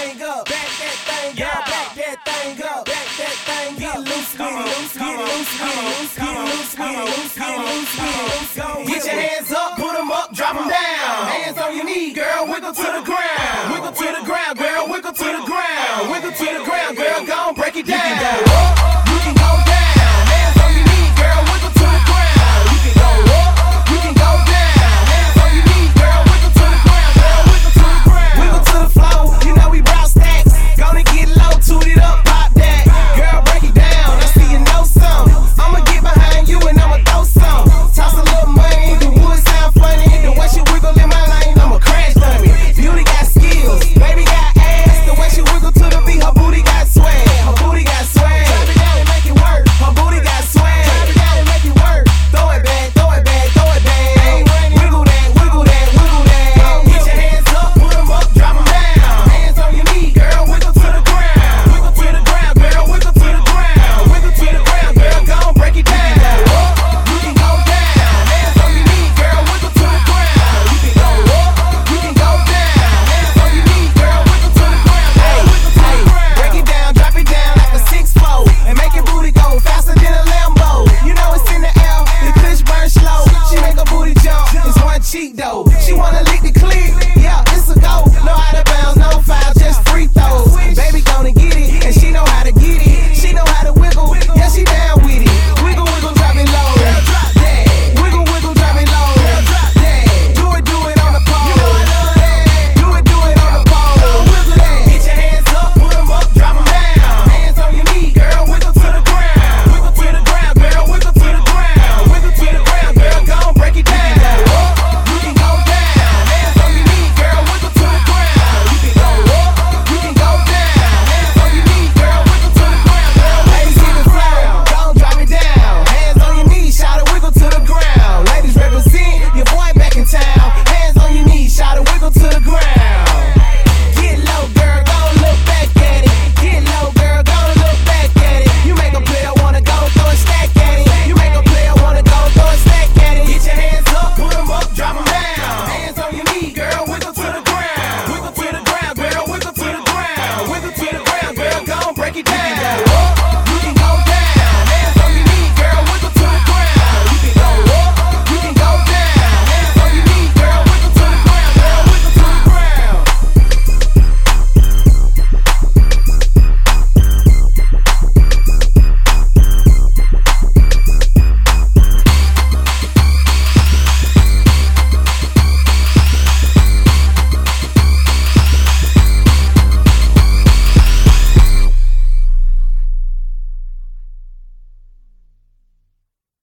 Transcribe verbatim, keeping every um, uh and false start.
thing up, back that thing Yeah. up, back that thing up, back that thing up. Get loose with it, loose, get loose with it, loose, get loose with it, loose, get loose with it, loose. Get your hands up, put 'em up, drop 'em down. Hands on your knee, girl, wiggle to the ground. Wiggle to the ground, girl, wiggle to the ground. Wiggle to the ground, girl, go on, break it down. You can go up, you can go down. Hands on your knee, girl, wiggle to the ground. You can go up, you can go down. Hands on your knee, girl, wiggle to the ground, girl, wiggle to the ground. Wiggle to the flow, you know we brought stacks. Gonna get low, toot it up, pop that. Girl, break it down, I see you know some. I'ma get behind you and I'ma throw some. Toss a little money, the wood sound funny. The way she wiggle in my lane, I'ma crash dummy. Beauty got skills, baby got ass. The way she wiggle to the beat, her booty got swag. Her booty got swag. Drop it down and make it work. Her booty got swag. Drop it down and make it work. Throw it back, throw it back, throw it back. Wiggle that, wiggle that, wiggle that. Get your hands up, put 'em up, drop 'em down. Hands on your knee, girl, wiggle to the ground. Wiggle to the ground, girl, wiggle to the ground. Wiggle to the ground, girl, go on, break it down. You can go down. Hands on your knee, girl, wiggle to the ground. You can go up, you can go down. Hands on your knee, girl, wiggle to the ground. Girl, wiggle to the ground. Break it down, drop it down like a six four, and make your booty go faster than a Lambo. You know it's in the air, the kush burn slow. She make her booty jump, it's one cheek though. She wanna lick the